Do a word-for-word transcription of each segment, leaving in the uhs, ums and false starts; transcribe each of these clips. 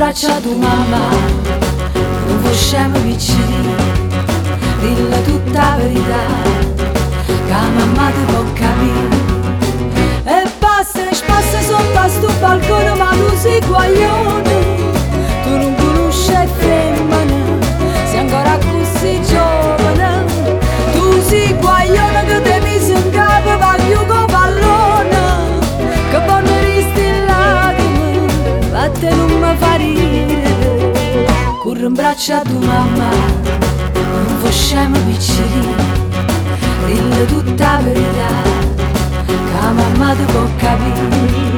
braccio a tua mamma, non facciamo piccini, dilla tutta la verità, che mamma ti può capire. E passa e spassa sotto a sto balcone, ma tu sei guaglione, tu non conosci femmine, sei ancora così giovane, tu sei guaglione che ti mise in capo, va più con pallone, che poi risti in lacrime, vatte non mi fa ridere. Corro in braccio a tua mamma, non facciamo piccini, dilla tutta la verità, che mamma ti può capire.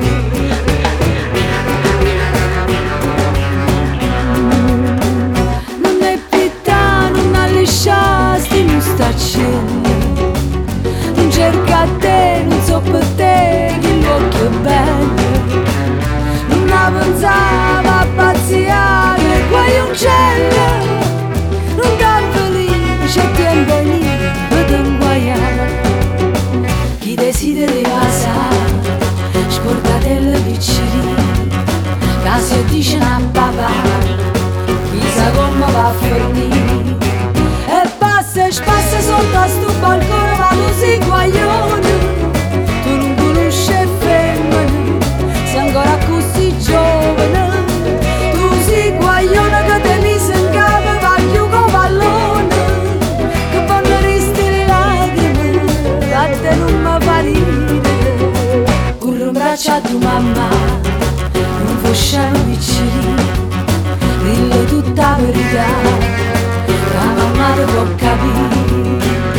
Non è pietà, non ha lasciati non sta cielo, non cerca a te, non so per te che l'occhio è bello, non la pensava a pazziare guai un cielo, non dar felice e ti venire per guaiare. Chi desidera casa, scordatelle piccini, che se dice a papà, chissà come va a fornire. E passa e spassa sotto a sto balcone, ma tu sei guaglione, tu non conosci femmine, sei ancora così giovane, tu sei guaglione che ti mise in capo, va più con pallone, che poi risti in lacrime, vatte non mi fa ridere. Corro in braccio a tua mamma, non facciamo piccini, dillo tutta la verità, la mamma ti può capire.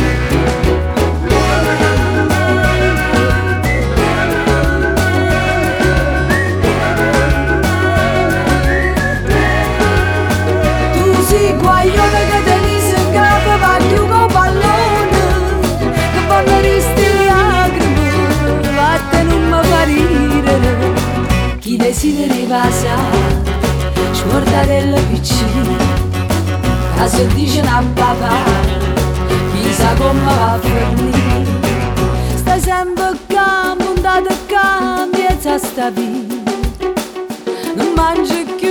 Tu sei guaglione che ti mise in capo, va più con pallone, che poi risti in lacrime, vatte non mi fa ridere. Chi desidera casa, scordatelle piccini, che se dice a papà, chissà come va a fornire. Stai sempre qua, montata qua, in mezzo a sta vita, non mangi